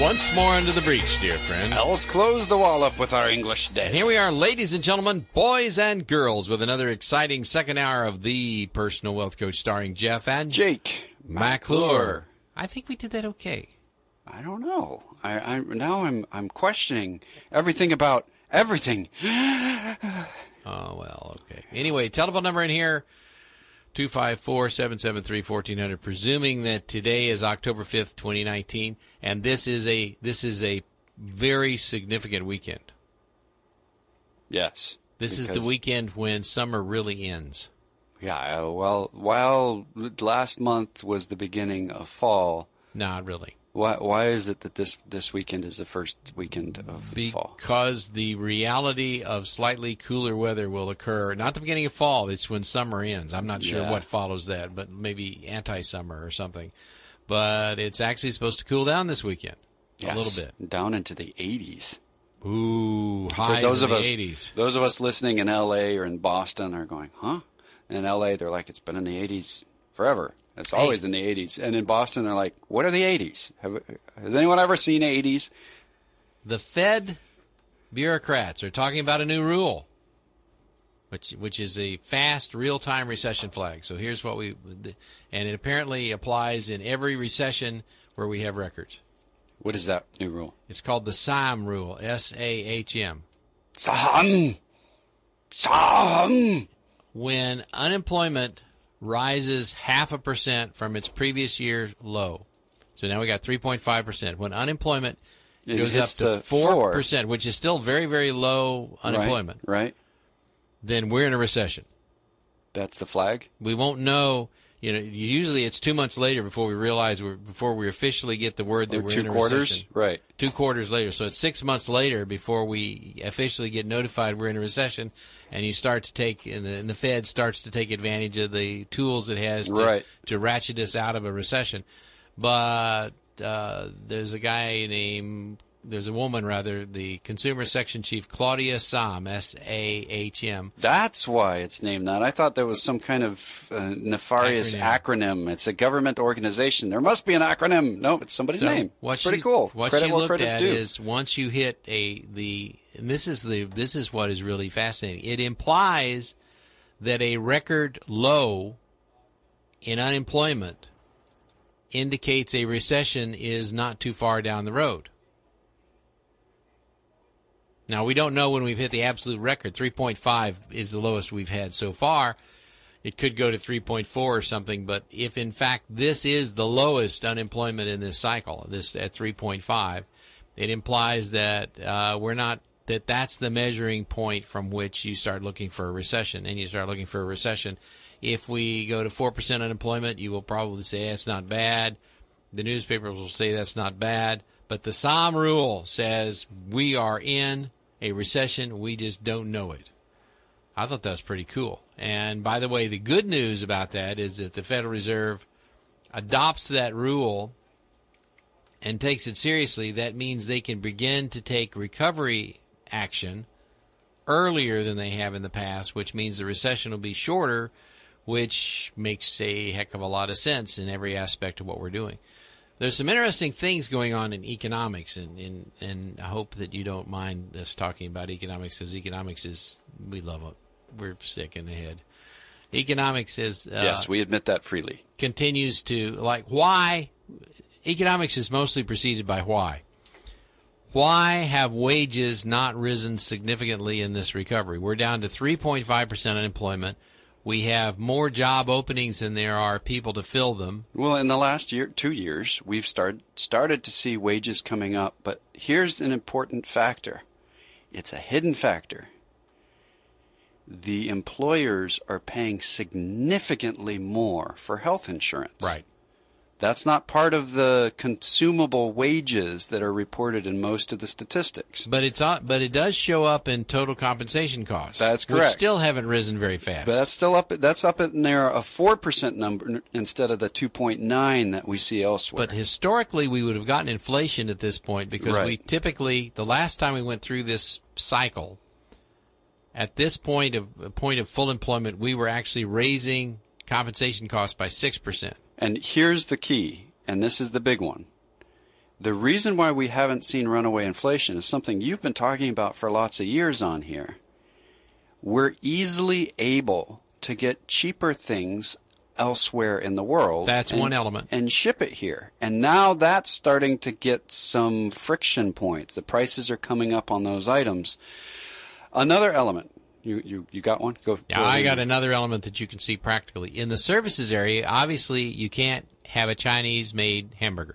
Once more into the breach, dear friend. Let's close the wall up with our English day. And here we are, ladies and gentlemen, boys and girls, with another exciting second hour of The Personal Wealth Coach, starring Jeff and Jake McClure. I think we did that okay. I don't know. I'm questioning everything about everything. Oh, well, okay. Anyway, telephone number in here, 254-773-1400, presuming that today is October 5th, 2019, and this is a very significant weekend. Yes. This is the weekend when summer really ends. Yeah, well, while last month was the beginning of fall. Not really. Why is it that this weekend is the first weekend of fall? Because the reality of slightly cooler weather will occur, not the beginning of fall, it's when summer ends. I'm not sure what follows that, but maybe anti-summer or something. But it's actually supposed to cool down this weekend a little bit. Down into the 80s. Ooh, highs in the 80s. Those of us listening in L.A. or in Boston are going, huh? And in L.A. they're like, it's been in the 80s forever. It's always in the 80s. And in Boston, they're like, what are the 80s? Has anyone ever seen 80s? The Fed bureaucrats are talking about a new rule, which is a fast, real-time recession flag. So here's what and it apparently applies in every recession where we have records. What is that new rule? It's called the SAHM rule, S-A-H-M. SAHM! When unemployment rises 0.5% from its previous year's low. So now we got 3.5%. When unemployment goes up to 4%, which is still very, very low unemployment, right? Then we're in a recession. That's the flag? We won't know. Usually it's 2 months later before we realize before we officially get the word that we're in a recession. Right. 2 quarters later. So it's 6 months later before we officially get notified we're in a recession, and you start to take, and the Fed starts to take advantage of the tools it has to ratchet us out of a recession. But there's a woman, the Consumer Section Chief, Claudia Sahm, S-A-H-M. That's why it's named that. I thought there was some kind of nefarious acronym. It's a government organization. There must be an acronym. No, it's somebody's name. It's pretty cool. What she looked at is once you hit and this is what is really fascinating. It implies that a record low in unemployment indicates a recession is not too far down the road. Now, we don't know when we've hit the absolute record. 3.5 is the lowest we've had so far. It could go to 3.4 or something, but if, in fact, this is the lowest unemployment in this cycle, this at 3.5, it implies that that's the measuring point from which you start looking for a recession, and you start looking for a recession. If we go to 4% unemployment, you will probably say that's not bad. The newspapers will say that's not bad. But the SAHM rule says we are in a recession. We just don't know it. I thought that was pretty cool. And by the way, the good news about that is that the Federal Reserve adopts that rule and takes it seriously. That means they can begin to take recovery action earlier than they have in the past, which means the recession will be shorter, which makes a heck of a lot of sense in every aspect of what we're doing. There's some interesting things going on in economics, and I hope that you don't mind us talking about economics, because economics is, we love it. We're sick in the head. Economics is... yes, we admit that freely. Continues to, why? Economics is mostly preceded by why. Why have wages not risen significantly in this recovery? We're down to 3.5% unemployment. We have more job openings than there are people to fill them. Well, in the last 2 years, we've started to see wages coming up. But here's an important factor. It's a hidden factor. The employers are paying significantly more for health insurance. Right. That's not part of the consumable wages that are reported in most of the statistics. But it does show up in total compensation costs. That's correct. Which still haven't risen very fast. But that's still up. That's up in there a 4% number instead of the 2.9 that we see elsewhere. But historically, we would have gotten inflation at this point because we typically, the last time we went through this cycle, at this point of full employment, we were actually raising compensation costs by 6%. And here's the key, and this is the big one. The reason why we haven't seen runaway inflation is something you've been talking about for lots of years on here. We're easily able to get cheaper things elsewhere in the world. That's one element. And ship it here. And now that's starting to get some friction points. The prices are coming up on those items. Another element. You got one? Go. Yeah, I got another element that you can see practically. In the services area, obviously you can't have a Chinese-made hamburger.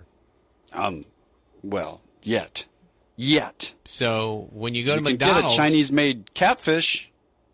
Well, yet. So when you go to you McDonald's, get a Chinese-made catfish.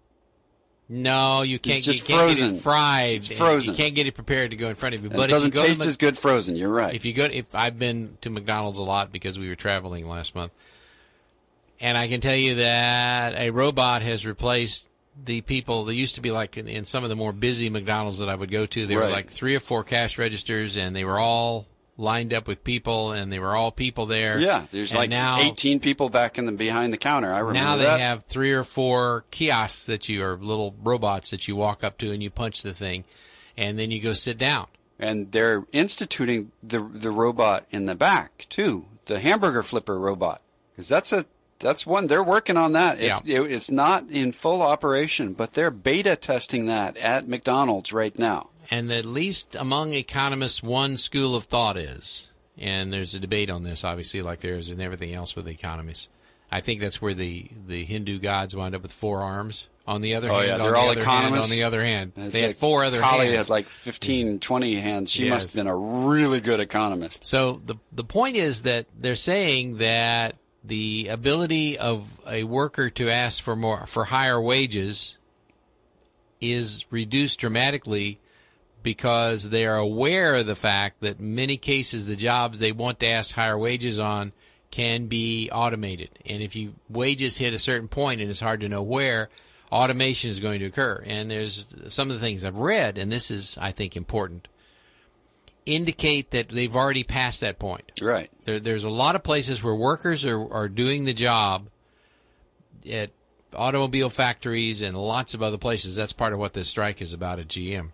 No, you can't. It's just you can't frozen. Get it fried. It's frozen. You can't get it prepared to go in front of you. But but it doesn't if you go taste as good frozen. You're right. If I've been to McDonald's a lot because we were traveling last month, and I can tell you that a robot has replaced the people. They used to be like in some of the more busy McDonald's that I would go to. There were like 3 or 4 cash registers, and they were all lined up with people, and they were all people there. Yeah, there's and like now, 18 people back in behind the counter. I remember now that. they have 3 or 4 kiosks or little robots that you walk up to and you punch the thing, and then you go sit down. And they're instituting the robot in the back too, the hamburger flipper robot, because that's one they're working on that. It's not in full operation, but they're beta testing that at McDonald's right now. And at least among economists, one school of thought is, and there's a debate on this, obviously, like there is in everything else with economists. I think that's where the Hindu gods wind up with 4 arms. On the other hand, they're all economists. On the other hand, it's they had like 4 other Kali hands. had like 15, 20 hands. She Yes. must have been a really good economist. So the point is that they're saying that the ability of a worker to ask for higher wages is reduced dramatically because they are aware of the fact that in many cases the jobs they want to ask higher wages on can be automated. And if wages hit a certain point and it's hard to know where, automation is going to occur. And there's some of the things I've read, and this is, I think, important, indicate that they've already passed that point. Right. There's a lot of places where workers are doing the job at automobile factories and lots of other places. That's part of what this strike is about at GM.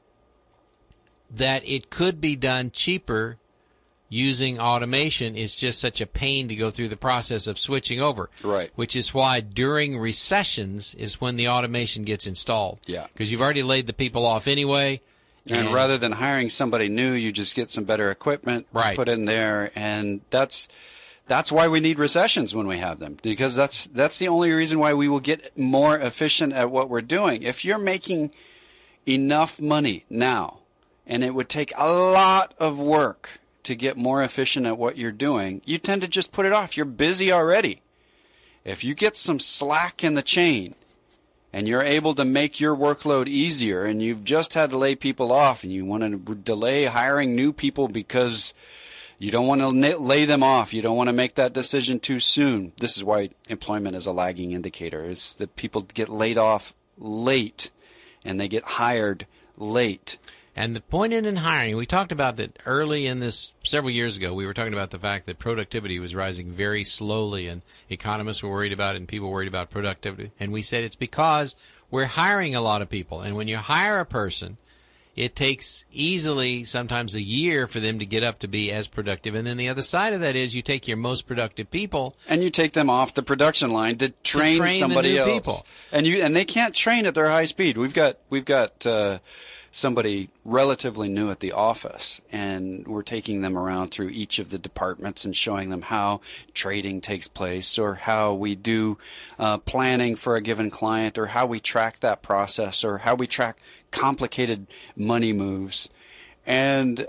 That it could be done cheaper using automation. Is just such a pain to go through the process of switching over. Right. Which is why during recessions is when the automation gets installed. Yeah. Because you've already laid the people off anyway. And rather than hiring somebody new, you just get some better equipment put in there, and that's why we need recessions when we have them, because that's the only reason why we will get more efficient at what we're doing. If you're making enough money now, and it would take a lot of work to get more efficient at what you're doing, you tend to just put it off. You're busy already. If you get some slack in the chain, and you're able to make your workload easier, and you've just had to lay people off, and you want to delay hiring new people because you don't want to lay them off. You don't want to make that decision too soon. This is why employment is a lagging indicator, is that people get laid off late, and they get hired late. And the point in hiring, we talked about that early in this, several years ago, we were talking about the fact that productivity was rising very slowly, and economists were worried about it, and people were worried about productivity. And we said it's because we're hiring a lot of people. And when you hire a person, it takes easily sometimes a year for them to get up to be as productive. And then the other side of that is you take your most productive people, and you take them off the production line to train somebody else. People. And they can't train at their high speed. We've got somebody relatively new at the office, and we're taking them around through each of the departments and showing them how trading takes place, or how we do planning for a given client, or how we track that process, or how we track complicated money moves. And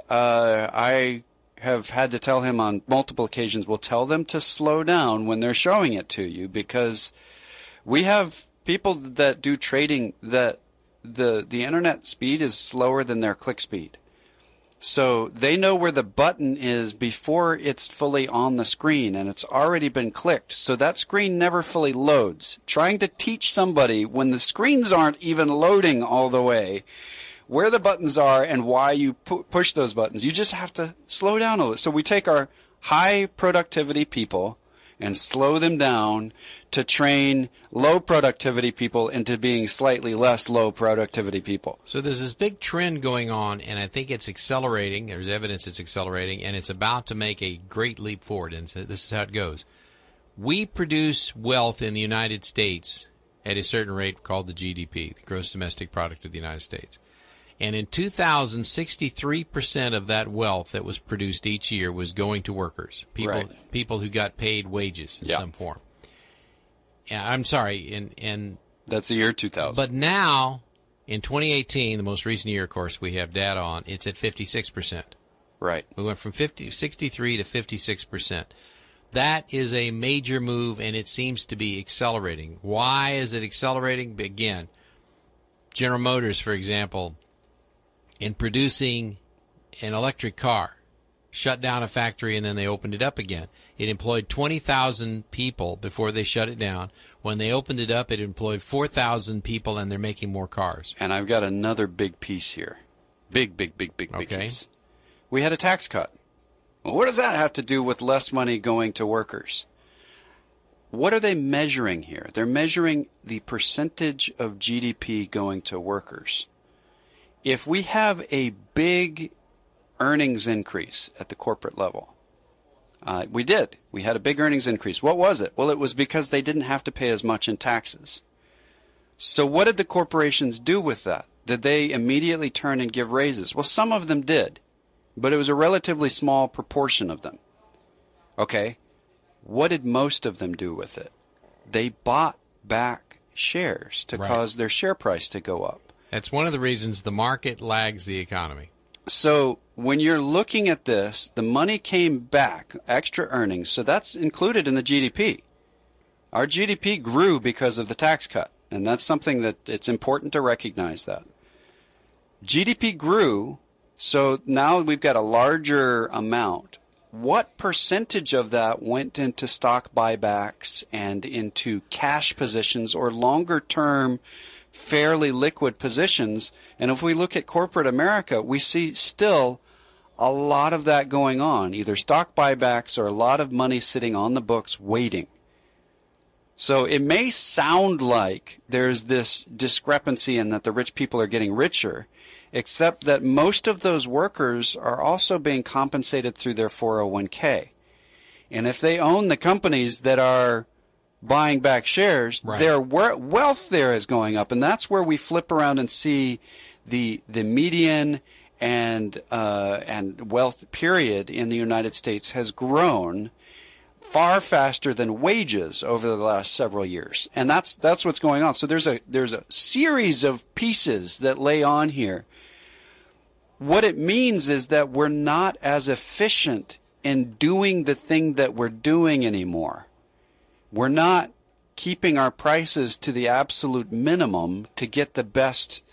I have had to tell him on multiple occasions, we'll tell them to slow down when they're showing it to you, because we have people that do trading that the internet speed is slower than their click speed. So they know where the button is before it's fully on the screen, and it's already been clicked. So that screen never fully loads. Trying to teach somebody when the screens aren't even loading all the way where the buttons are and why you push those buttons, you just have to slow down a little. So we take our high productivity people and slow them down to train low productivity people into being slightly less low productivity people. So there's this big trend going on, and I think it's accelerating. There's evidence it's accelerating, and it's about to make a great leap forward. And so this is how it goes. We produce wealth in the United States at a certain rate called the GDP, the gross domestic product of the United States. And in 2000, 63% of that wealth that was produced each year was going to workers, people who got paid wages in some form. I'm sorry, and that's the year 2000. But now, in 2018, the most recent year, of course, we have data on, it's at 56%. Right. We went from 63 to 56%. That is a major move, and it seems to be accelerating. Why is it accelerating? Again, General Motors, for example, in producing an electric car, shut down a factory and then they opened it up again. It employed 20,000 people before they shut it down. When they opened it up, it employed 4,000 people, and they're making more cars. And I've got another big piece here. Big piece. We had a tax cut. Well, what does that have to do with less money going to workers? What are they measuring here? They're measuring the percentage of GDP going to workers. If we have a big earnings increase at the corporate level, we did. We had a big earnings increase. What was it? Well, it was because they didn't have to pay as much in taxes. So what did the corporations do with that? Did they immediately turn and give raises? Well, some of them did, but it was a relatively small proportion of them. Okay, what did most of them do with it? They bought back shares to cause their share price to go up. That's one of the reasons the market lags the economy. So when you're looking at this, the money came back, extra earnings, so that's included in the GDP. Our GDP grew because of the tax cut, and that's something that it's important to recognize that. GDP grew, so now we've got a larger amount. What percentage of that went into stock buybacks and into cash positions or longer-term fairly liquid positions? And if we look at corporate America, we see still a lot of that going on, either stock buybacks or a lot of money sitting on the books waiting. So it may sound like there's this discrepancy in that the rich people are getting richer, except that most of those workers are also being compensated through their 401k. And if they own the companies that are buying back shares, their wealth there is going up, and that's where we flip around and see the median and wealth period in the United States has grown far faster than wages over the last several years, and that's what's going on. So there's a series of pieces that lay on here. What it means is that we're not as efficient in doing the thing that we're doing anymore. We're not keeping our prices to the absolute minimum to get the best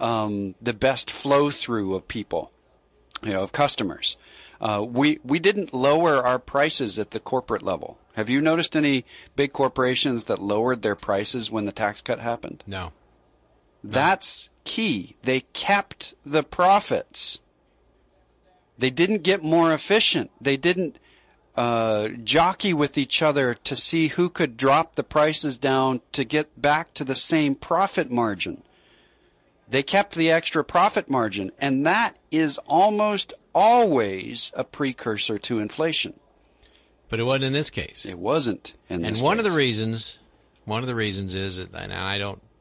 flow through of people, of customers. We didn't lower our prices at the corporate level. Have you noticed any big corporations that lowered their prices when the tax cut happened? No. That's key. They kept the profits. They didn't get more efficient. They didn't jockey with each other to see who could drop the prices down to get back to the same profit margin. They kept the extra profit margin, and that is almost always a precursor to inflation. But it wasn't in this case. It wasn't in this case. And one of the reasons is, and I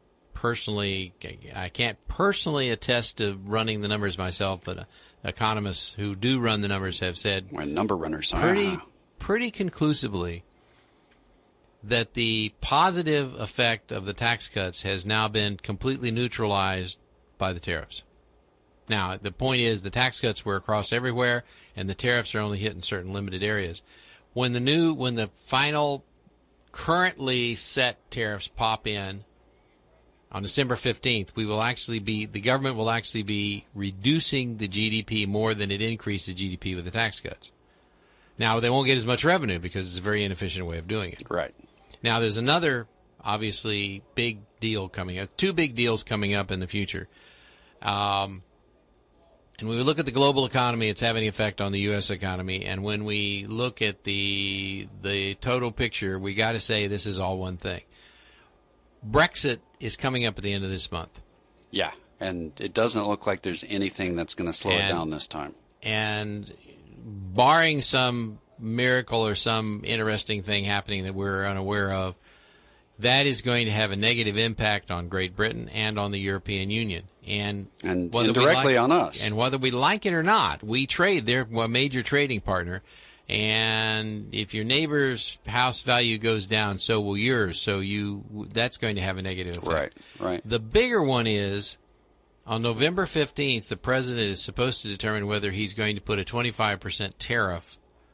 can't personally attest to running the numbers myself, but economists who do run the numbers have said we're number runners pretty conclusively that the positive effect of the tax cuts has now been completely neutralized by the tariffs. Now, the point is the tax cuts were across everywhere, and the tariffs are only hitting certain limited areas. When the final currently set tariffs pop in on December 15th, the government will actually be reducing the GDP more than it increased the GDP with the tax cuts. Now, they won't get as much revenue because it's a very inefficient way of doing it. Right. Now, there's another, obviously, big deal coming up, two big deals coming up in the future. And And when we look at the global economy, it's having an effect on the U.S. economy. And when we look at the total picture, we got to say this is all one thing. Brexit is coming up at the end of this month. Yeah, and it doesn't look like there's anything that's going to slow it down this time. And barring some miracle or some interesting thing happening that we're unaware of, that is going to have a negative impact on Great Britain and on the European Union. And indirectly on us. And whether we like it or not, we trade. They're a major trading partner. And if your neighbor's house value goes down, so will yours. So that's going to have a negative effect. Right. The bigger one is, on November 15th, the president is supposed to determine whether he's going to put a 25% tariff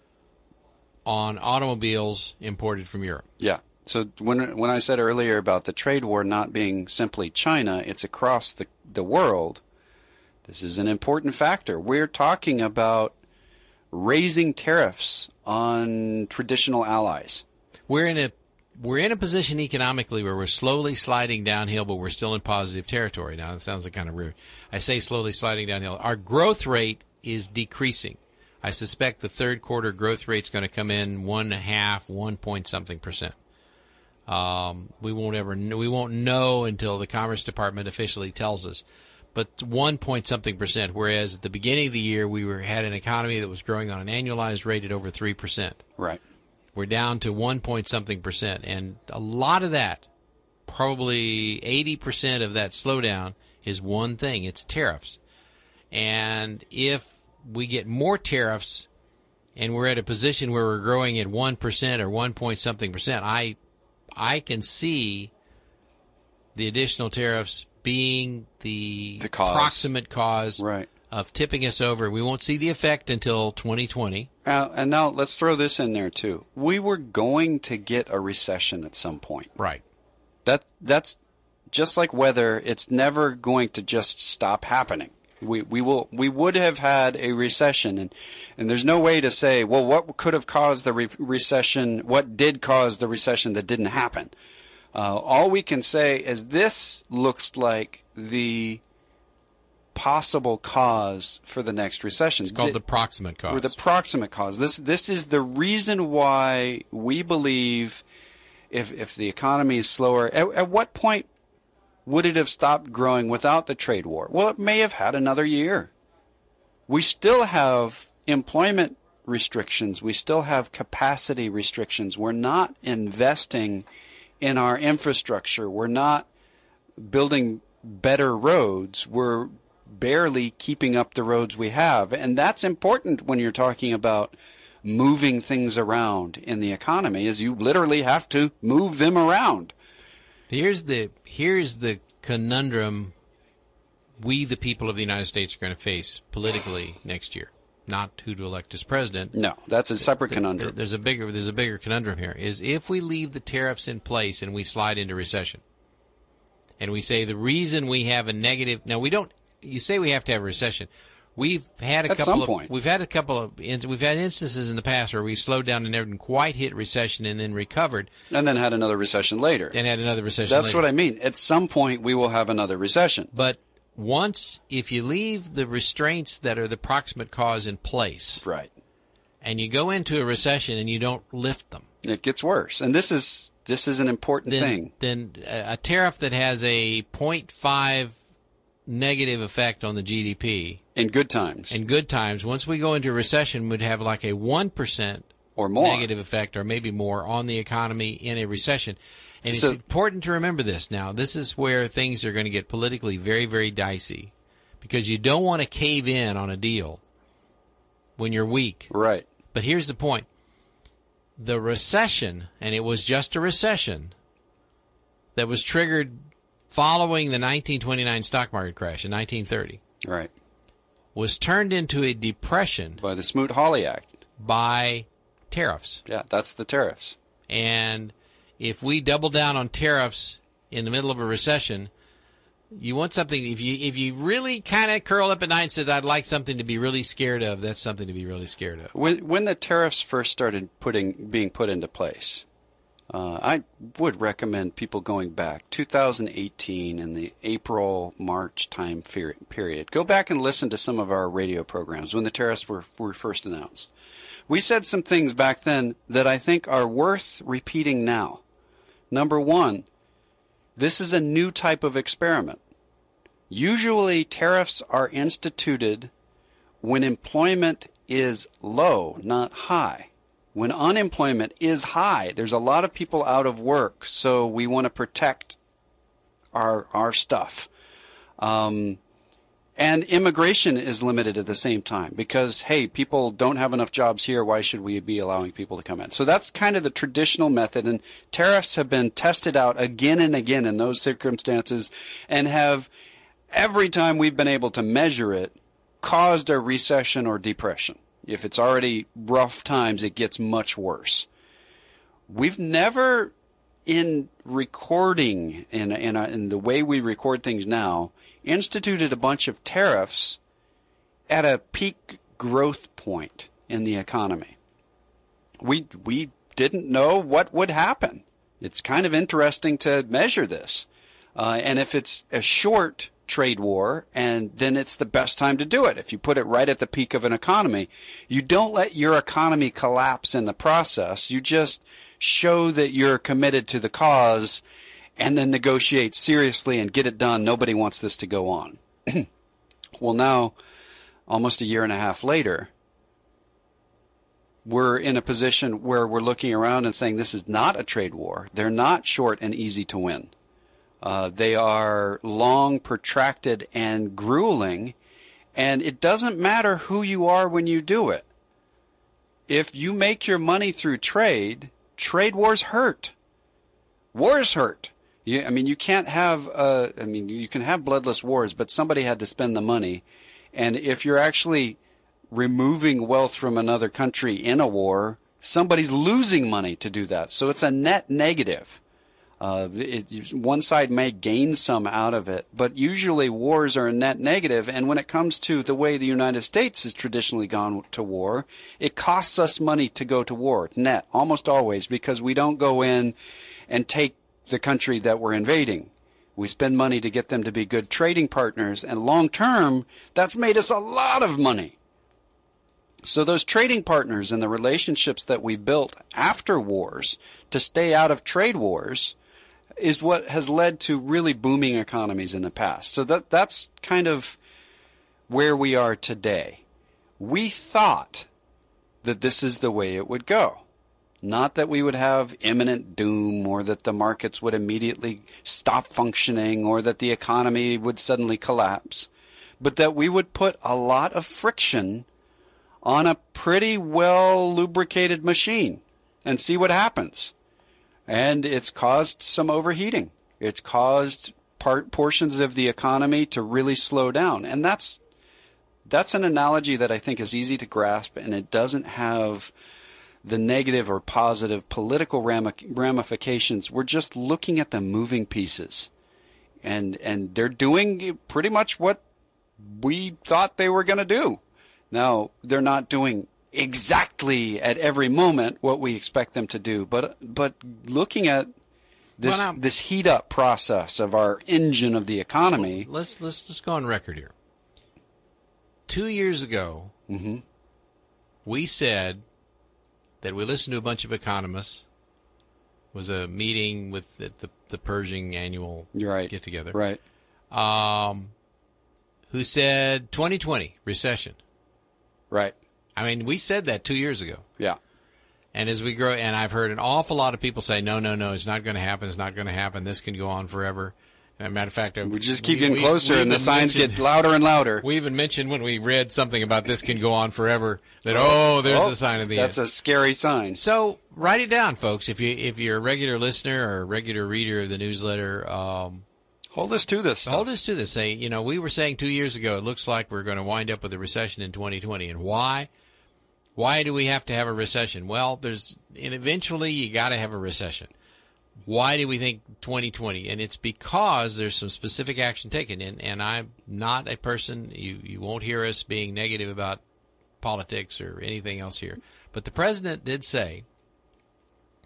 on automobiles imported from Europe. Yeah. So when I said earlier about the trade war not being simply China, it's across the world. This is an important factor. We're talking about raising tariffs on traditional allies. We're in a position economically where we're slowly sliding downhill, but we're still in positive territory. Now, it sounds like kind of weird. I say slowly sliding downhill. Our growth rate is decreasing. I suspect the third quarter growth rate is going to come in 1 point something percent. We won't know until the Commerce Department officially tells us. But 1 point something percent, whereas at the beginning of the year we had an economy that was growing on an annualized rate at over 3%. Right. We're down to 1 point something percent, and a lot of that, probably 80% of that slowdown, is one thing: it's tariffs. And if we get more tariffs, and we're at a position where we're growing at 1% or 1 point something percent, I can see the additional tariffs being the proximate cause of tipping us over. We won't see the effect until 2020. And now let's throw this in there too. We were going to get a recession at some point. Right. That's just like weather. It's never going to just stop happening. We would have had a recession, and there's no way to say, well, what could have caused the recession? What did cause the recession that didn't happen? All we can say is this looks like the possible cause for the next recession. It's called the proximate cause. Or the proximate cause. This is the reason why we believe if the economy is slower, at what point would it have stopped growing without the trade war? Well, it may have had another year. We still have employment restrictions. We still have capacity restrictions. We're not investing in our infrastructure. We're not building better roads. We're barely keeping up the roads we have. And that's important when you're talking about moving things around in the economy, is you literally have to move them around. Here's the conundrum we, the people of the United States, are going to face politically next year. Not who to elect as president. No, that's a separate conundrum. There's a bigger conundrum here. Is if we leave the tariffs in place and we slide into recession, and we say the reason we have a negative. Now we don't. You say we have to have a recession. We've had We've had instances in the past where we slowed down and didn't quite hit recession and then recovered. And then had another recession later. That's what I mean. At some point we will have another recession. But if you leave the restraints that are the proximate cause in place. Right. And you go into a recession and you don't lift them. It gets worse. And this is an important thing. Then a tariff that has a 0.5 negative effect on the GDP. In good times. Once we go into a recession, would have like a 1% or more negative effect, or maybe more, on the economy in a recession. And it's important to remember this now. This is where things are going to get politically very, very dicey, because you don't want to cave in on a deal when you're weak. Right. But here's the point. The recession, and it was just a recession that was triggered following the 1929 stock market crash in 1930. Right. Was turned into a depression by the Smoot-Hawley Act. By tariffs. Yeah, that's the tariffs. And if we double down on tariffs in the middle of a recession, you want something. If you really kind of curl up at night and said, "I'd like something to be really scared of," that's something to be really scared of. When the tariffs first started being put into place, I would recommend people going back 2018 in the April-March time period. Go back and listen to some of our radio programs when the tariffs were first announced. We said some things back then that I think are worth repeating now. Number one, this is a new type of experiment. Usually tariffs are instituted when employment is low, not high. When unemployment is high, there's a lot of people out of work, so we want to protect our stuff. And immigration is limited at the same time because, hey, people don't have enough jobs here. Why should we be allowing people to come in? So that's kind of the traditional method, and tariffs have been tested out again and again in those circumstances and have, every time we've been able to measure it, caused a recession or depression. If it's already rough times, it gets much worse. We've never, in recording, in the way we record things now, instituted a bunch of tariffs at a peak growth point in the economy. We didn't know what would happen. It's kind of interesting to measure this. And if it's a short trade war, and then it's the best time to do it. If you put it right at the peak of an economy, you don't let your economy collapse in the process. You just show that you're committed to the cause and then negotiate seriously and get it done. Nobody wants this to go on. Well, now, almost a year and a half later, we're in a position where we're looking around and saying this is not a trade war. They're not short and easy to win. They are long, protracted, and grueling, and it doesn't matter who you are when you do it. If you make your money through trade wars hurt. Wars hurt. You can't have, you can have bloodless wars, but somebody had to spend the money, and if you're actually removing wealth from another country in a war, somebody's losing money to do that. So it's a net negative. One side may gain some out of it, but usually wars are a net negative. And when it comes to the way the United States has traditionally gone to war, it costs us money to go to war, net, almost always, because we don't go in and take the country that we're invading. We spend money to get them to be good trading partners, and long term, that's made us a lot of money. So those trading partners and the relationships that we built after wars to stay out of trade wars is what has led to really booming economies in the past. So that's kind of where we are today. We thought that this is the way it would go. Not that we would have imminent doom or that the markets would immediately stop functioning or that the economy would suddenly collapse, but that we would put a lot of friction on a pretty well lubricated machine and see what happens. And it's caused some overheating. It's caused portions of the economy to really slow down. And that's an analogy that I think is easy to grasp, and it doesn't have the negative or positive political ramifications. We're just looking at the moving pieces. And they're doing pretty much what we thought they were going to do. Now, they're not doing exactly at every moment what we expect them to do, but looking at this heat up process of our engine of the economy. Let's just go on record here. 2 years ago, we said that we listened to a bunch of economists. It was a meeting with the Pershing annual get together. Right. Who said 2020 recession. Right. I mean, we said that 2 years ago. Yeah. And as we grow, and I've heard an awful lot of people say, no, it's not going to happen. It's not going to happen. This can go on forever. As a matter of fact, we just keep getting closer, and the signs get louder and louder. We even mentioned when we read something about this can go on forever that there's a sign of the end. That's a scary sign. So write it down, folks. If you're a regular listener or a regular reader of the newsletter, hold us to this stuff. Hold us to this. Say, we were saying 2 years ago, it looks like we're going to wind up with a recession in 2020. And why? Why do we have to have a recession? Well, eventually you got to have a recession. Why do we think 2020? And it's because there's some specific action taken. And I'm not a person, you won't hear us being negative about politics or anything else here. But the president did say,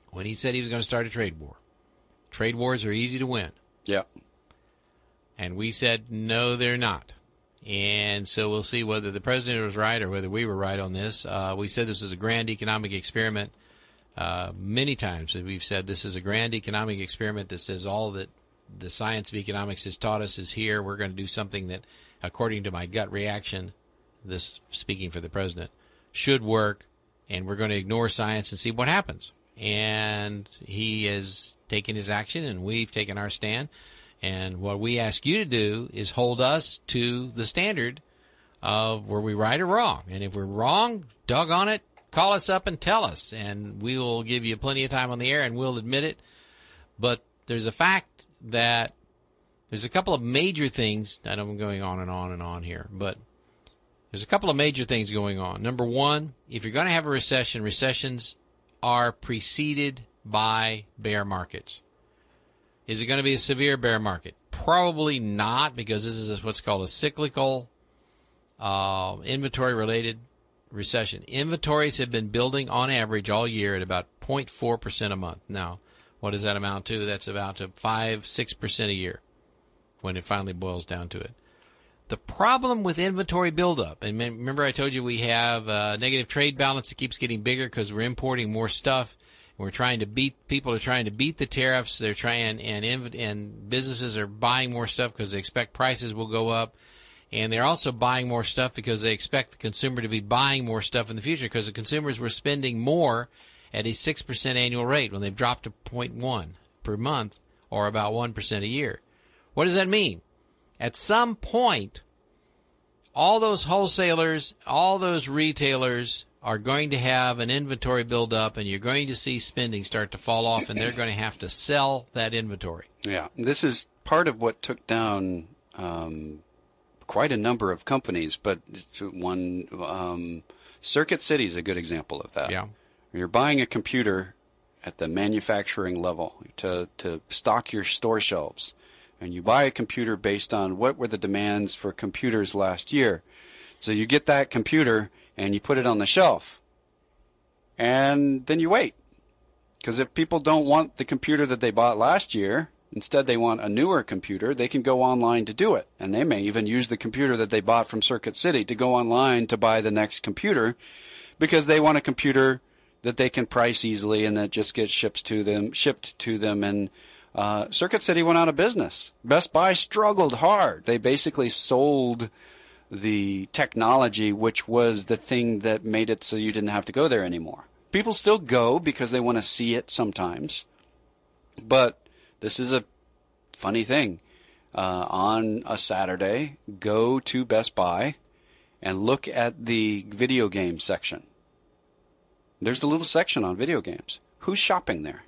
when he said he was going to start a trade war. Trade wars are easy to win. Yeah. And we said, no, they're not. And so we'll see whether the president was right or whether we were right on this. We said this is a grand economic experiment. Many times we've said this is a grand economic experiment that says all that the science of economics has taught us is here. We're going to do something that, according to my gut reaction, this speaking for the president, should work, and we're going to ignore science and see what happens. And he has taken his action, and we've taken our stand. And what we ask you to do is hold us to the standard of were we right or wrong. And if we're wrong, doggone it, call us up and tell us. And we will give you plenty of time on the air, and we'll admit it. But there's a fact that there's a couple of major things. I know I'm going on and on and on here, but there's a couple of major things going on. Number one, if you're going to have a recession, recessions are preceded by bear markets. Is it going to be a severe bear market? Probably not, because this is what's called a cyclical inventory-related recession. Inventories have been building on average all year at about 0.4% a month. Now, what does that amount to? That's about to 5-6% a year when it finally boils down to it. The problem with inventory buildup, and remember I told you we have a negative trade balance that keeps getting bigger because we're importing more stuff. We're trying to people are trying to beat the tariffs. They're trying, and businesses are buying more stuff because they expect prices will go up. And they're also buying more stuff because they expect the consumer to be buying more stuff in the future, because the consumers were spending more at a 6% annual rate when they've dropped to 0.1 per month, or about 1% a year. What does that mean? At some point, all those wholesalers, all those retailers are going to have an inventory build up, and you're going to see spending start to fall off, and they're going to have to sell that inventory. Yeah, this is part of what took down quite a number of companies, but one Circuit City is a good example of that. Yeah. You're buying a computer at the manufacturing level to stock your store shelves, and you buy a computer based on what were the demands for computers last year. So you get that computer and you put it on the shelf, and then you wait. Because if people don't want the computer that they bought last year, instead they want a newer computer, they can go online to do it. And they may even use the computer that they bought from Circuit City to go online to buy the next computer, because they want a computer that they can price easily and that just gets shipped to them. And Circuit City went out of business. Best Buy struggled hard. They basically sold the technology, which was the thing that made it so you didn't have to go there anymore. People still go because they want to see it sometimes. But this is a funny thing. On a Saturday, go to Best Buy and look at the video game section. There's the little section on video games. Who's shopping there?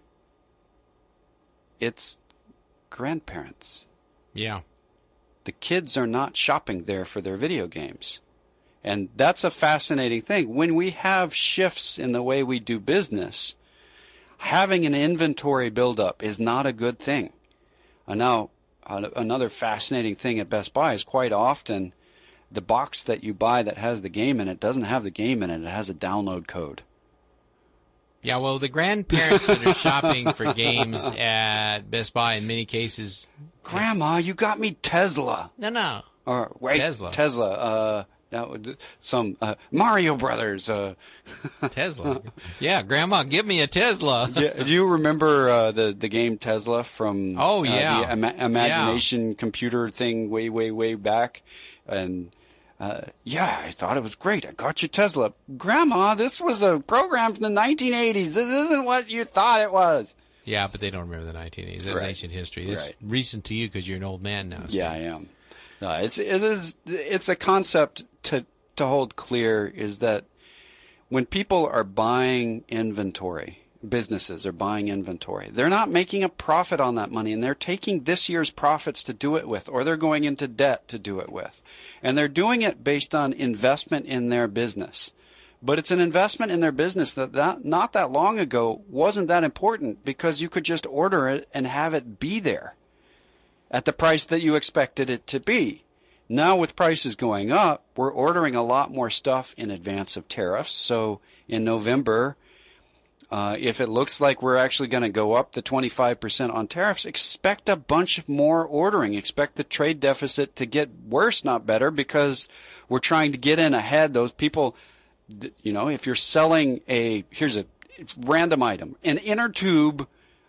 It's grandparents. Yeah. The kids are not shopping there for their video games. And that's a fascinating thing. When we have shifts in the way we do business, having an inventory buildup is not a good thing. And now, another fascinating thing at Best Buy is quite often the box that you buy that has the game in it doesn't have the game in it. It has a download code. Yeah, well, the grandparents that are shopping for games at Best Buy in many cases... Grandma, you got me Tesla. No. Or wait, Tesla. That would some Mario Brothers. Tesla. Yeah, Grandma, give me a Tesla. Yeah, do you remember the game Tesla from? Oh yeah, the Imagination computer thing way back, and yeah, I thought it was great. I got you Tesla, Grandma. This was a program from the 1980s. This isn't what you thought it was. Yeah, but they don't remember the 1980s. That's ancient history. It's recent to you because you're an old man now. So. Yeah, I am. It's a concept to hold clear, is that when people are buying inventory, businesses are buying inventory, they're not making a profit on that money, and they're taking this year's profits to do it with, or they're going into debt to do it with. And they're doing it based on investment in their business. But it's an investment in their business that not that long ago wasn't that important, because you could just order it and have it be there at the price that you expected it to be. Now with prices going up, we're ordering a lot more stuff in advance of tariffs. So in November, If it looks like we're actually going to go up the 25% on tariffs, expect a bunch more ordering. Expect the trade deficit to get worse, not better, because we're trying to get in ahead. Those people, if you're selling here's a random item, an inner tube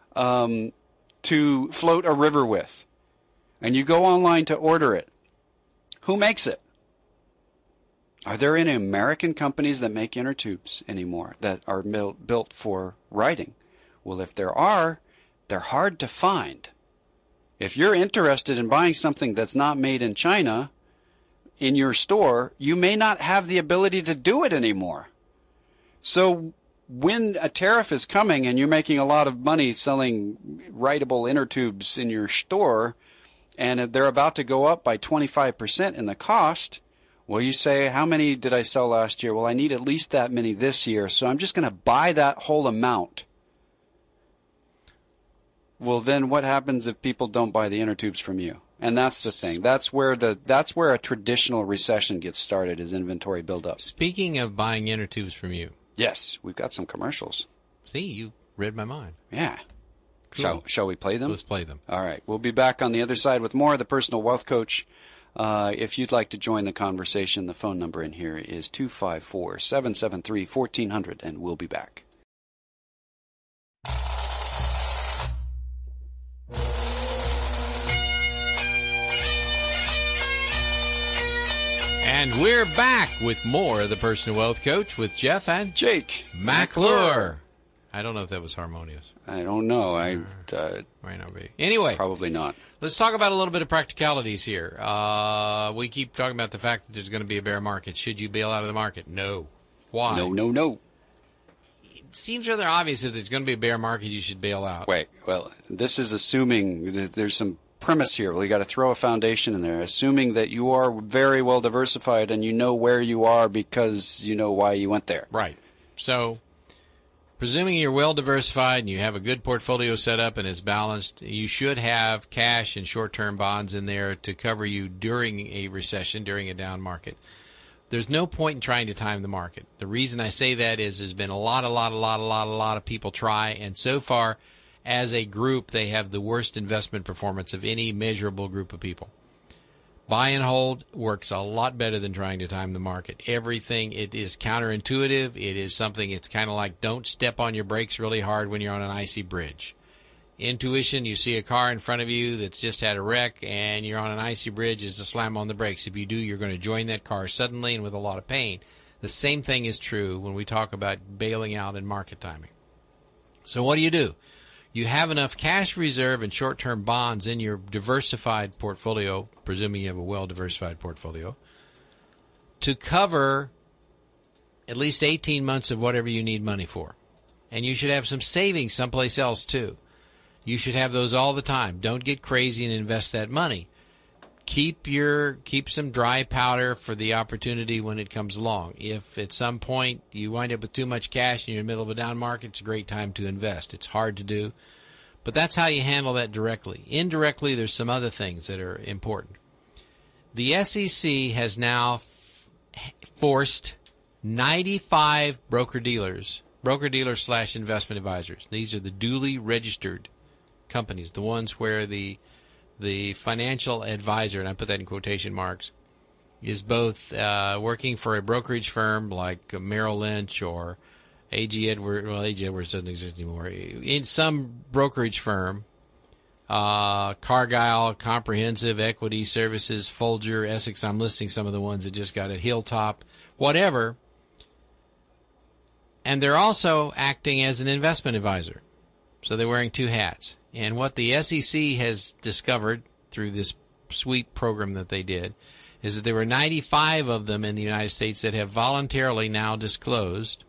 to float a river with, and you go online to order it, who makes it? Are there any American companies that make inner tubes anymore that are built for writing? Well, if there are, they're hard to find. If you're interested in buying something that's not made in China in your store, you may not have the ability to do it anymore. So when a tariff is coming and you're making a lot of money selling writable inner tubes in your store, and they're about to go up by 25% in the cost, well, you say, how many did I sell last year? Well, I need at least that many this year, so I'm just going to buy that whole amount. Well, then what happens if people don't buy the inner tubes from you? And that's the thing. That's where a traditional recession gets started, is inventory buildup. Speaking of buying inner tubes from you. Yes, we've got some commercials. See, you read my mind. Yeah. Cool. Shall we play them? Let's play them. All right. We'll be back on the other side with more of the Personal Wealth Coach. If you'd like to join the conversation, the phone number in here is 254-773-1400, and we'll be back. And we're back with more of the Personal Wealth Coach with Jeff and Jake McClure. I don't know if that was harmonious. I don't know. Might not be. Anyway. Probably not. Let's talk about a little bit of practicalities here. We keep talking about the fact that there's going to be a bear market. Should you bail out of the market? No. Why? No. It seems rather obvious if there's going to be a bear market, you should bail out. Wait. Well, this is assuming there's some premise here. Well, you got to throw a foundation in there, assuming that you are very well diversified and you know where you are because you know why you went there. Right. So, presuming you're well diversified and you have a good portfolio set up and it's balanced, you should have cash and short-term bonds in there to cover you during a recession, during a down market. There's no point in trying to time the market. The reason I say that is there's been a lot of people try, and so far, as a group, they have the worst investment performance of any measurable group of people. Buy and hold works a lot better than trying to time the market. Everything, it is counterintuitive. It is something, it's kind of like don't step on your brakes really hard when you're on an icy bridge. Intuition, you see a car in front of you that's just had a wreck and you're on an icy bridge, is to slam on the brakes. If you do, you're going to join that car suddenly and with a lot of pain. The same thing is true when we talk about bailing out and market timing. So what do? You have enough cash reserve and short-term bonds in your diversified portfolio, presuming you have a well-diversified portfolio, to cover at least 18 months of whatever you need money for. And you should have some savings someplace else, too. You should have those all the time. Don't get crazy and invest that money. Keep some dry powder for the opportunity when it comes along. If at some point you wind up with too much cash and you're in the middle of a down market, it's a great time to invest. It's hard to do, but that's how you handle that directly. Indirectly, there's some other things that are important. The SEC has now forced 95 broker-dealers/investment advisors. These are the duly registered companies, the ones where the financial advisor, and I put that in quotation marks, is both working for a brokerage firm like Merrill Lynch or A.G. Edwards. Well, A.G. Edwards doesn't exist anymore. In some brokerage firm, Cargyle, Comprehensive Equity Services, Folger, Essex. I'm listing some of the ones that just got it. Hilltop, whatever. And they're also acting as an investment advisor. So they're wearing two hats. And what the SEC has discovered through this sweep program that they did is that there were 95 of them in the United States that have voluntarily now disclosed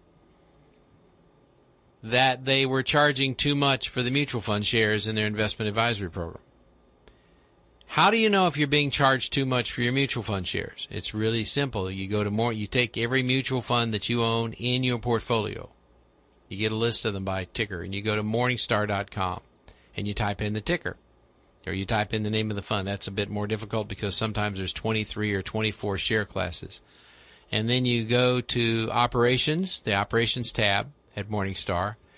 that they were charging too much for the mutual fund shares in their investment advisory program. How do you know if you're being charged too much for your mutual fund shares? It's really simple. You go to you take every mutual fund that you own in your portfolio. You get a list of them by ticker, and you go to Morningstar.com. And you type in the ticker, or you type in the name of the fund. That's a bit more difficult because sometimes there's 23 or 24 share classes. And then you go to Operations, the Operations tab at Morningstar,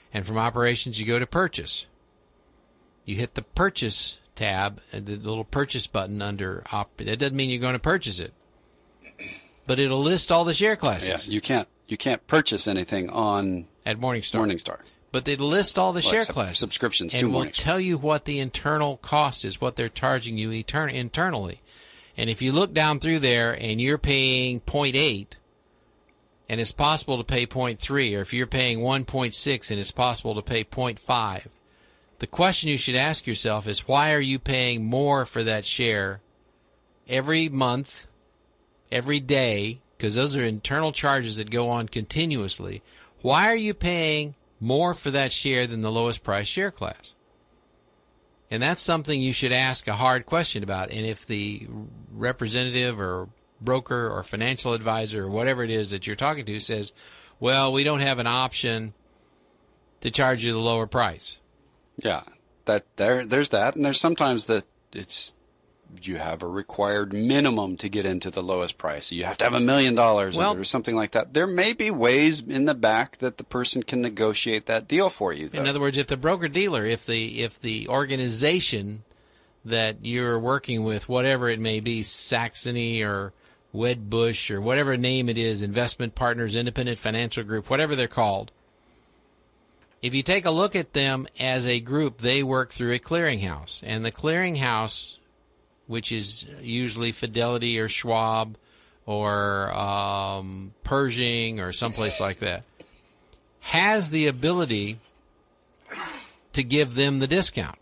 And from operations, you go to purchase. You hit the purchase tab, and the little purchase button under that doesn't mean you're going to purchase it, but it'll list all the share classes. Yeah, you can't purchase anything at Morningstar. But it'll list all the share classes. Subscriptions to Morningstar. And will tell you what the internal cost is, what they're charging you internally. And if you look down through there and you're paying 0.8, and it's possible to pay 0.3, or if you're paying 1.6 and it's possible to pay 0.5, the question you should ask yourself is, why are you paying more for that share every month, every day, because those are internal charges that go on continuously. Why are you paying more for that share than the lowest price share class? And that's something you should ask a hard question about. And if the representative or broker or financial advisor or whatever it is that you're talking to says, well, we don't have an option to charge you the lower price. Yeah, there's that. And there's sometimes that you have a required minimum to get into the lowest price. You have to have $1 million or something like that. There may be ways in the back that the person can negotiate that deal for you, though. In other words, if the broker-dealer, if the organization that you're working with, whatever it may be, Saxony or Wedbush or whatever name it is, Investment Partners, Independent Financial Group, whatever they're called, if you take a look at them as a group, they work through a clearinghouse. And the clearinghouse, which is usually Fidelity or Schwab or Pershing or someplace like that, has the ability to give them the discount.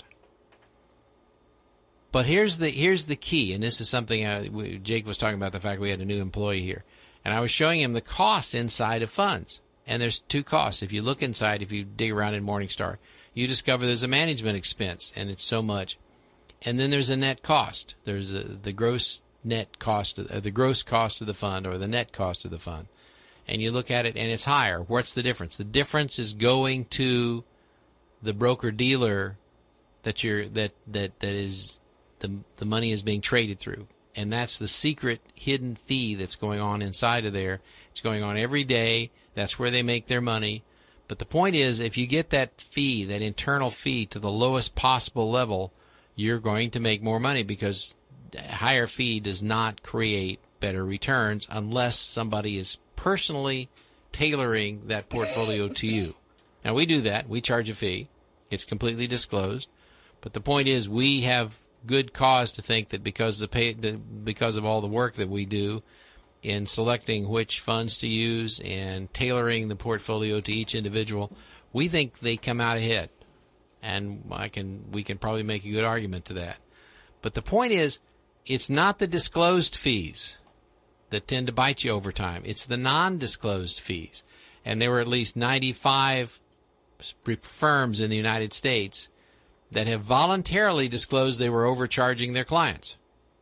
But here's the key, and this is something Jake was talking about, the fact we had a new employee here. And I was showing him the costs inside of funds. And there's two costs. If you look inside, if you dig around in Morningstar, you discover there's a management expense, and it's so much. And then there's a net cost. There's the gross net cost, the gross cost of the fund, or the net cost of the fund. And you look at it, and it's higher. What's the difference? The difference is going to the broker dealer that is the money is being traded through, and that's the secret hidden fee that's going on inside of there. It's going on every day. That's where they make their money. But the point is, if you get that fee, that internal fee, to the lowest possible level, you're going to make more money, because a higher fee does not create better returns unless somebody is personally tailoring that portfolio to you. Now, we do that. We charge a fee. It's completely disclosed. But the point is, we have good cause to think that because of all the work that we do in selecting which funds to use and tailoring the portfolio to each individual, we think they come out ahead. And we can probably make a good argument to that. But the point is, it's not the disclosed fees that tend to bite you over time. It's the non-disclosed fees. And there were at least 95 firms in the United States that have voluntarily disclosed they were overcharging their clients.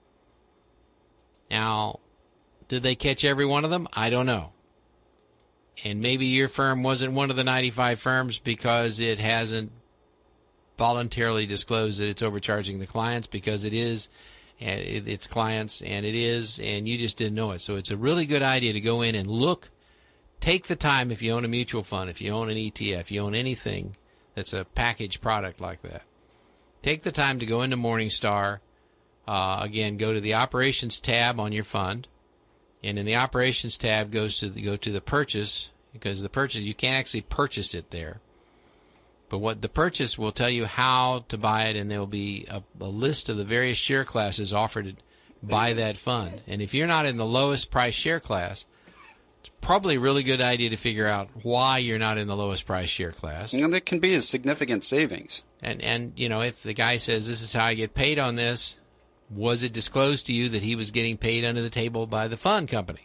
Now, did they catch every one of them? I don't know. And maybe your firm wasn't one of the 95 firms because it hasn't voluntarily disclosed that it's overcharging the clients, because it is, it's clients, and it is, and you just didn't know it. So it's a really good idea to go in and look. Take the time, if you own a mutual fund, if you own an ETF, you own anything that's a packaged product like that. Take the time to go into Morningstar. Again, go to the Operations tab on your fund. And in the Operations tab go to the Purchase, because the Purchase, you can't actually purchase it there. But what the Purchase will tell you how to buy it, and there will be a list of the various share classes offered by that fund. And if you're not in the lowest price share class, it's probably a really good idea to figure out why you're not in the lowest price share class. And it can be a significant savings. And you know, if the guy says, this is how I get paid on this, was it disclosed to you that he was getting paid under the table by the fund company?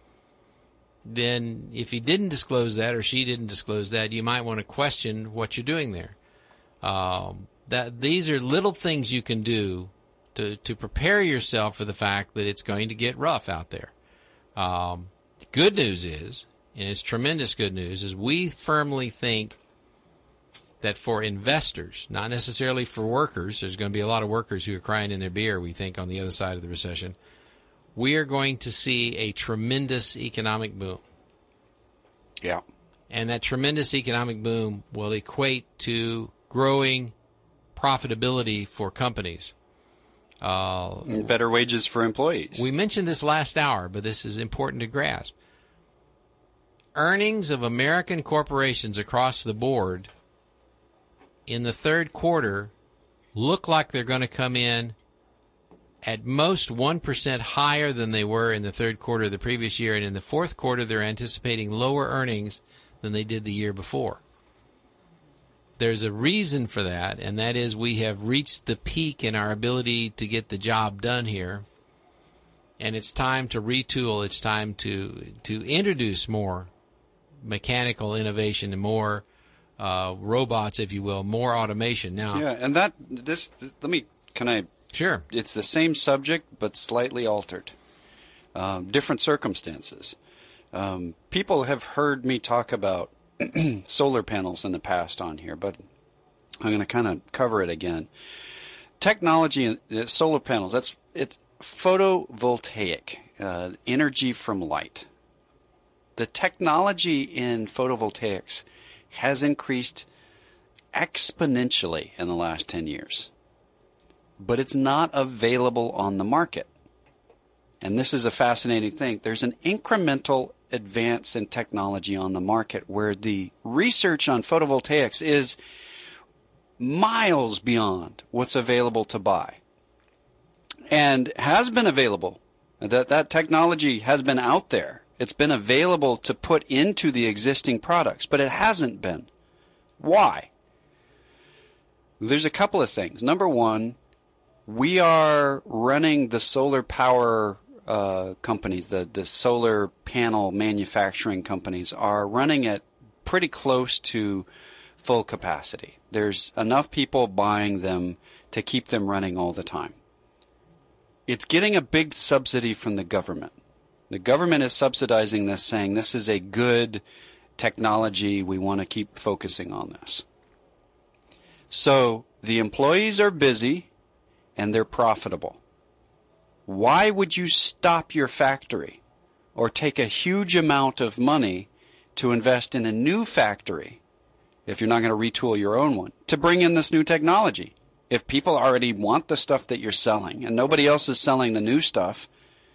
Then if he didn't disclose that, or she didn't disclose that, you might want to question what you're doing there. These are little things you can do to prepare yourself for the fact that it's going to get rough out there. The good news is, and it's tremendous good news, is we firmly think that for investors, not necessarily for workers, there's going to be a lot of workers who are crying in their beer, we think, on the other side of the recession, we are going to see a tremendous economic boom. Yeah. And that tremendous economic boom will equate to growing profitability for companies. Better wages for employees. We mentioned this last hour, but this is important to grasp. Earnings of American corporations across the board in the third quarter look like they're going to come in at most 1% higher than they were in the third quarter of the previous year, and in the fourth quarter they're anticipating lower earnings than they did the year before. There's a reason for that, and that is we have reached the peak in our ability to get the job done here, and it's time to retool. It's time to introduce more mechanical innovation and more robots, if you will, more automation. Now, yeah, and can I? Sure. It's the same subject, but slightly altered. Different circumstances. People have heard me talk about solar panels in the past on here, but I'm going to kind of cover it again. Technology, solar panels, it's photovoltaic, energy from light. The technology in photovoltaics has increased exponentially in the last 10 years, but it's not available on the market. And this is a fascinating thing. There's an incremental advance in technology on the market where the research on photovoltaics is miles beyond what's available to buy and has been available. That technology has been out there. It's been available to put into the existing products, but it hasn't been. Why? There's a couple of things. Number one, we are running the solar power companies, the solar panel manufacturing companies are running at pretty close to full capacity. There's enough people buying them to keep them running all the time. It's getting a big subsidy from the government. The government is subsidizing this, saying this is a good technology. We want to keep focusing on this. So the employees are busy and they're profitable. Why would you stop your factory or take a huge amount of money to invest in a new factory if you're not going to retool your own one to bring in this new technology? If people already want the stuff that you're selling and nobody else is selling the new stuff,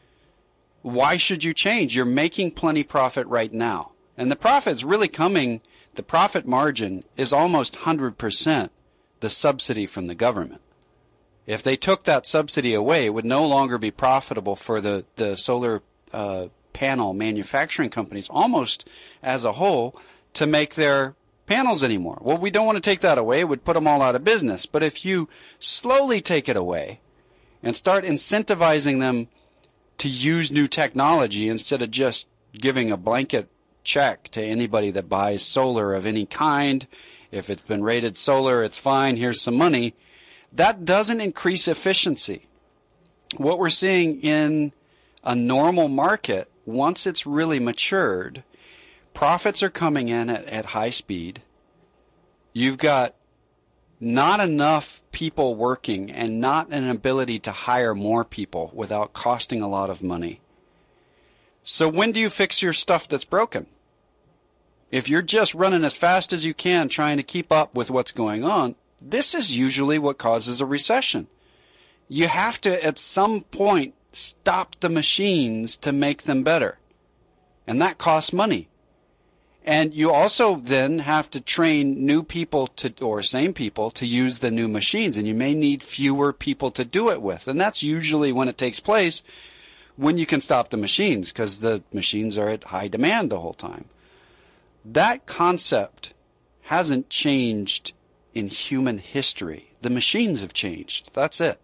why should you change? You're making plenty profit right now. And the profit's really coming, the profit margin is almost 100% the subsidy from the government. If they took that subsidy away, it would no longer be profitable for the solar panel manufacturing companies almost as a whole to make their panels anymore. Well, we don't want to take that away. It would put them all out of business. But if you slowly take it away and start incentivizing them to use new technology instead of just giving a blanket check to anybody that buys solar of any kind, if it's been rated solar, it's fine, here's some money, that doesn't increase efficiency. What we're seeing in a normal market, once it's really matured, profits are coming in at high speed. You've got not enough people working and not an ability to hire more people without costing a lot of money. So when do you fix your stuff that's broken? If you're just running as fast as you can trying to keep up with what's going on, this is usually what causes a recession. You have to, at some point, stop the machines to make them better. And that costs money. And you also then have to train new people or same people to use the new machines. And you may need fewer people to do it with. And that's usually when it takes place, when you can stop the machines, because the machines are at high demand the whole time. That concept hasn't changed in human history. The machines have changed. That's it.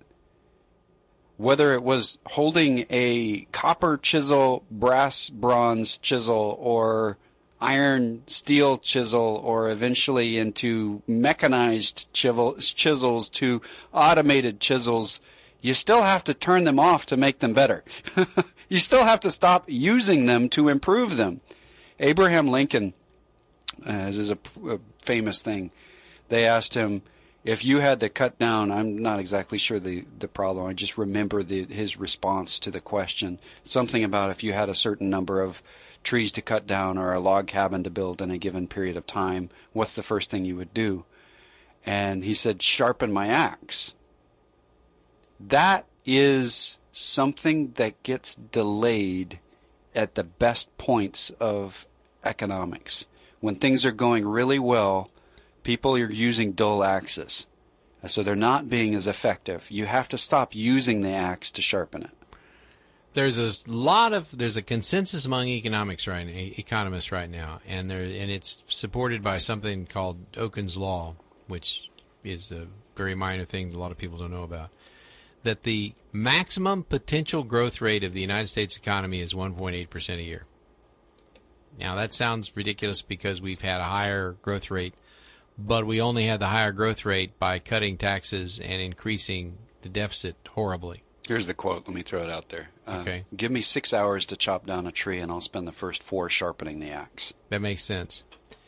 Whether it was holding a copper chisel, brass, bronze chisel, or iron, steel chisel, or eventually into mechanized chisels to automated chisels, you still have to turn them off to make them better. You still have to stop using them to improve them. Abraham Lincoln, this is a famous thing, they asked him, If you had to cut down, I'm not exactly sure the problem. I just remember his response to the question. Something about if you had a certain number of trees to cut down or a log cabin to build in a given period of time, what's the first thing you would do? And he said, sharpen my axe. That is something that gets delayed at the best points of economics. When things are going really well, people are using dull axes. So they're not being as effective. You have to stop using the axe to sharpen it. There's a consensus among economists right now, and it's supported by something called Okun's Law, which is a very minor thing a lot of people don't know about, that the maximum potential growth rate of the United States economy is 1.8% a year. Now, that sounds ridiculous because we've had a higher growth rate, but we only had the higher growth rate by cutting taxes and increasing the deficit horribly. Here's the quote. Let me throw it out there. Okay. Give me 6 hours to chop down a tree, and I'll spend the first 4 sharpening the axe. That makes sense.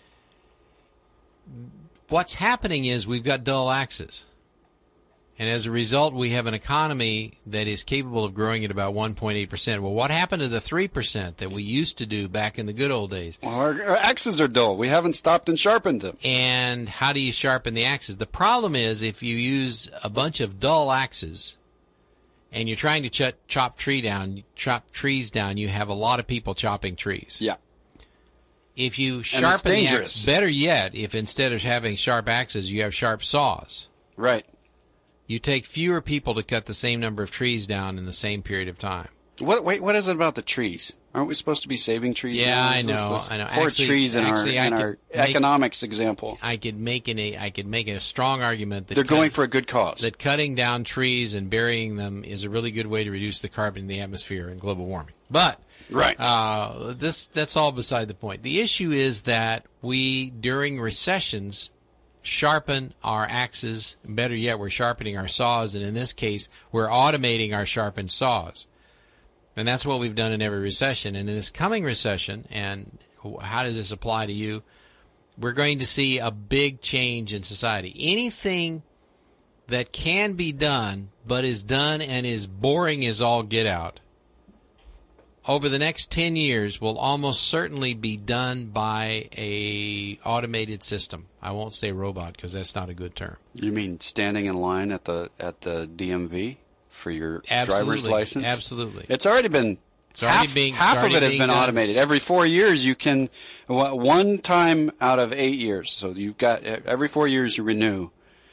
What's happening is we've got dull axes. And as a result, we have an economy that is capable of growing at about 1.8%. Well, what happened to the 3% that we used to do back in the good old days? Well, our axes are dull. We haven't stopped and sharpened them. And how do you sharpen the axes? The problem is if you use a bunch of dull axes and you're trying to chop trees down, you have a lot of people chopping trees. Yeah. If you sharpen the axe, better yet, if instead of having sharp axes, you have sharp saws. Right. You take fewer people to cut the same number of trees down in the same period of time. What is it about the trees? Aren't we supposed to be saving trees? Yeah, now? I know. Poor trees in our economics example. I could make a strong argument that they're going for a good cause. That cutting down trees and burying them is a really good way to reduce the carbon in the atmosphere and global warming. But right, that's all beside the point. The issue is that we, during recessions, sharpen our axes. Better yet, we're sharpening our saws, and in this case, we're automating our sharpened saws. And that's what we've done in every recession. And in this coming recession, and how does this apply to you? We're going to see a big change in society. Anything that can be done, but is done and is boring as all get out, over the next 10 years will almost certainly be done by a automated system. I won't say robot because that's not a good term. You mean standing in line at the DMV for your driver's license? Absolutely. It's already been half of it has been automated. Every 4 years you can one time out of 8 years. So you've got every 4 years you renew.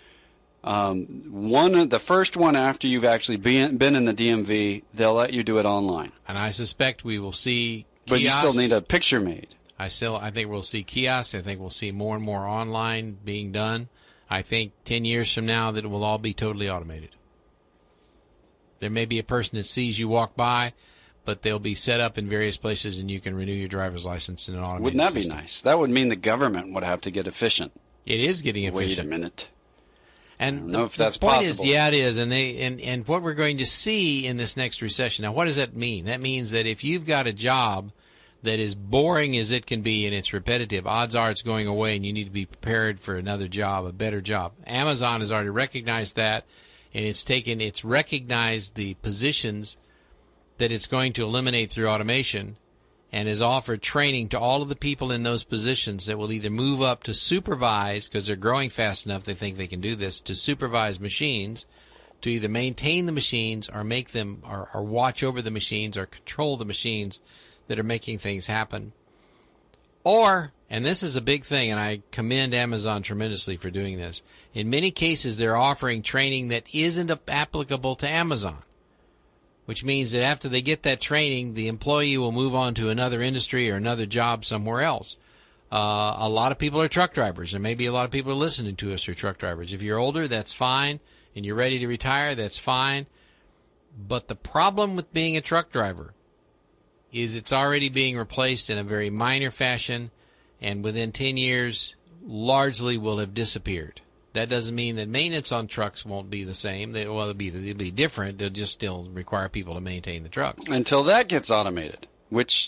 The first one after you've actually been in the DMV, they'll let you do it online. And I suspect we will see kiosks. But you still need a picture made. I think we'll see kiosks. I think we'll see more and more online being done. I think 10 years from now that it will all be totally automated. There may be a person that sees you walk by, but they'll be set up in various places and you can renew your driver's license in an automated Wouldn't that system. Be nice? That would mean the government would have to get efficient. It is getting efficient. Wait a minute. And I don't know if that's point possible. Is, yeah, it is. And what we're going to see in this next recession. Now, what does that mean? That means that if you've got a job that is boring as it can be and it's repetitive, odds are it's going away and you need to be prepared for another job, a better job. Amazon has already recognized that, and it's recognized the positions that it's going to eliminate through automation and has offered training to all of the people in those positions that will either move up to supervise, because they're growing fast enough they think they can do this, to supervise machines, to either maintain the machines or make them or watch over the machines or control the machines that are making things happen. Or, and this is a big thing, and I commend Amazon tremendously for doing this, in many cases they're offering training that isn't applicable to Amazon, which means that after they get that training, the employee will move on to another industry or another job somewhere else. A lot of people are truck drivers, and maybe a lot of people are listening to us are truck drivers. If you're older, that's fine, and you're ready to retire, that's fine. But the problem with being a truck driver is it's already being replaced in a very minor fashion, and within 10 years, largely will have disappeared. That doesn't mean that maintenance on trucks won't be the same. They'll be different. They'll just still require people to maintain the trucks. Until that gets automated, which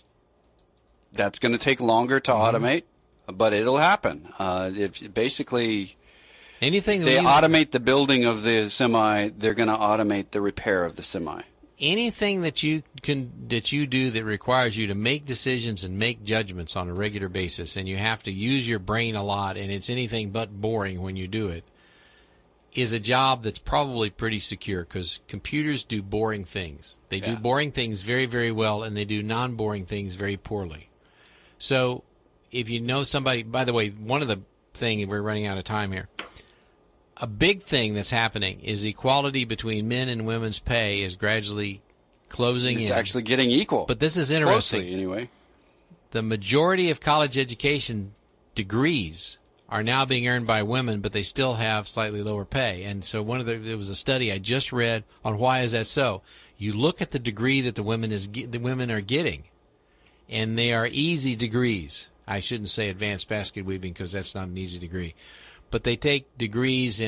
that's going to take longer to automate, but it'll happen. If basically, Anything they automate the building of the semi, they're going to automate the repair of the semi. Anything that you do that requires you to make decisions and make judgments on a regular basis, and you have to use your brain a lot, and it's anything but boring when you do it, is a job that's probably pretty secure, because computers do boring things. They do boring things very, very well, and they do non-boring things very poorly. So if you know somebody, by the way, one of the things, we're running out of time here, a big thing that's happening is equality between men and women's pay is gradually closing in. It's actually getting equal. But this is interesting. Closely, anyway. The majority of college education degrees are now being earned by women, but they still have slightly lower pay. And so there was a study I just read on why is that so. You look at the degree that the women are getting, and they are easy degrees. I shouldn't say advanced basket weaving, because that's not an easy degree. But they take degrees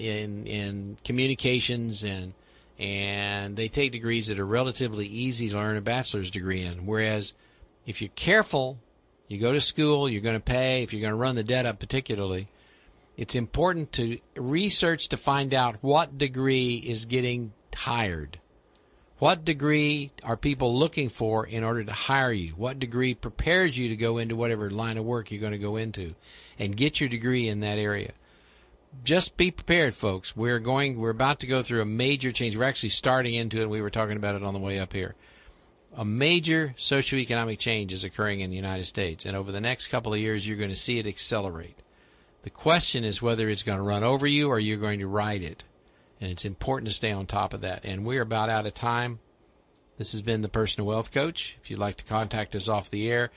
in communications, and they take degrees that are relatively easy to earn a bachelor's degree in. Whereas if you're careful, you go to school, you're going to pay, if you're going to run the debt up particularly, it's important to research to find out what degree is getting hired. What degree are people looking for in order to hire you? What degree prepares you to go into whatever line of work you're going to go into? And get your degree in that area. Just be prepared, folks. We're about to go through a major change. We're actually starting into it. We were talking about it on the way up here. A major socioeconomic change is occurring in the United States, and over the next couple of years, you're going to see it accelerate. The question is whether it's going to run over you or you're going to ride it, and it's important to stay on top of that. And we're about out of time. This has been the Personal Wealth Coach. If you'd like to contact us off the air,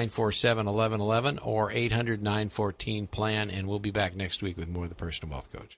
254-947-1111 or 800-914-PLAN, and we'll be back next week with more of the Personal Wealth Coach.